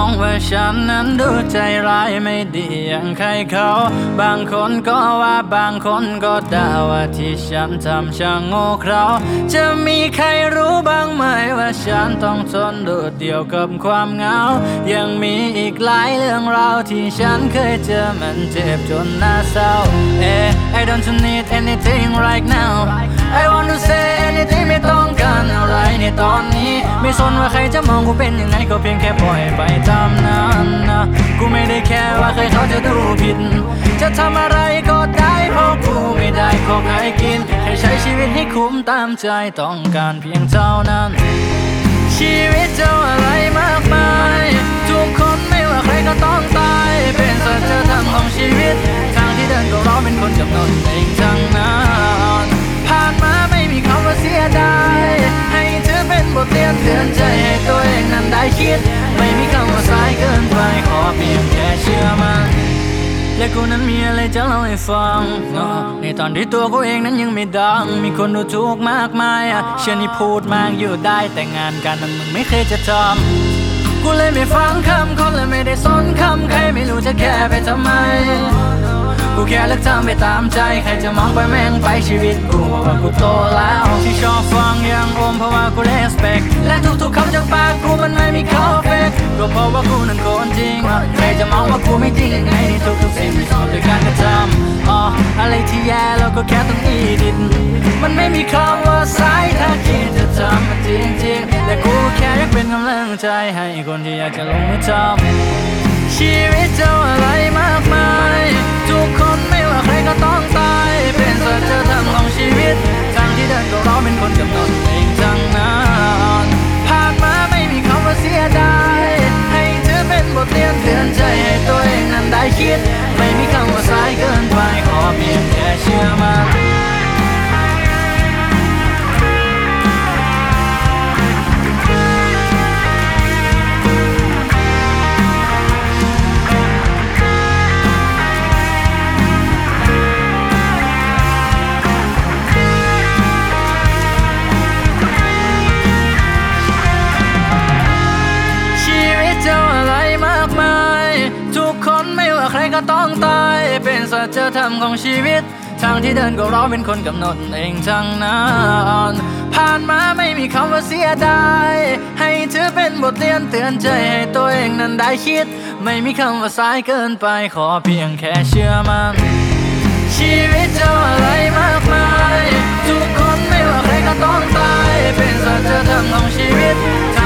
องว่าฉันนั้นดูใจร้ายไม่ดีอย่างใครเขาบางคนก็ว่าบางคนก็ด่าว่าที่ฉันทำช่างโง่เขลาจะมีใครรู้บ้างไหมว่าฉันต้องทนโดดเดี่ยวกับความเหงายังมีอีกหลายเรื่องราวที่ฉันเคยเจอมันเจ็บจนน่าเศร้าI don't need anything right now I want to say anything ไม่ต้องการอะไรในตอนนี้ไม่สนว่าใครจะมองกูเป็นยังไงก็เพียงแค่ปล่อยไปตามนั้นนะกูไม่ได้แค่ว่าใครเขาจะดูผิดจะทำอะไรก็ได้เพราะกูไม่ได้ขอใครกินแค่ใช้ชีวิตให้คุ้มตามใจต้องการเพียงเท่านั้นชีวิตเจ้าอะไรมากมายทุกคนไม่ว่าใครก็ต้องตายเป็นสัจธรรมของชีวิตทางที่เดินก็เราเป็นคนกำหนดเองทั้งนั้นผ่านมาไม่มีคำว่าเสียดายให้เธอเป็นบทเรียนเตือนใจให้ตัวเองนั้นได้คิดไม่มีคำว่าสายเกินไปขอเพียงแค่เชื่อมันและกูนั้นมีอะไรจะเล่าให้ฟังในตอนที่ตัวกูเองนั้นยังไม่ดังมีคนดูถูกมากมายเชื่อนี่พูดมากอยู่ได้แต่งานการนั้นมึงไม่เคยจะทำกูเลยไม่ฟังคำคนเลยไม่ได้สนคำใครไม่รู้จะแค่ไปทำไมกูแค่เลือกทำไปตามใจใครจะมองไปแม่งไปชีวิตกูว่ากูโตแล้วที่ชอบฟังอย่างอมเพราะว่ากู respect และทุกๆคำจากปากกูมันไม่มีข้อเฟกก็เพราะว่ากูนั้นคนจริงใครจะมองว่ากูไม่จริงในทุกๆสิ่งที่ทำด้วยการกระทำอะไรที่แย่เราก็แค่ต้องอีดิทมันไม่มีคำว่าสายถ้าคิดจะทำมันจริงๆและกูแค่อยากเป็นกำลังใจให้คนที่อยากจะลงมือทำชีวิตเจ้าอะไรมากมายทุกคนไม่ว่าใครก็ต้องตายเป็นสัจธรรมของชีวิตทางที่เดินก็เราเป็นคนกำหนดเองทั้งนั้นผ่านมาไม่มีคำว่าเสียดายให้เธอเป็นบทเรียนเตือนใจให้ตัวเองนั้นได้คิดไม่มีคำว่าสายเกินไปขอเพียงแค่เชื่อมันทุกคนไม่ว่าใครก็ต้องตายเป็นสัจธรรมของชีวิตทางที่เดินก็เราเป็นคนกำหนดเองทั้งนั้นผ่านมาไม่มีคำว่าเสียดายให้เธอเป็นบทเรียนเตือนใจให้ตัวเองนั้นได้คิดไม่มีคำว่าสายเกินไปขอเพียงแค่เชื่อมันชีวิตเจ้าอะไรมากมายทุกคนไม่ว่าใครก็ต้องตายเป็นสัจธรรมของชีวิต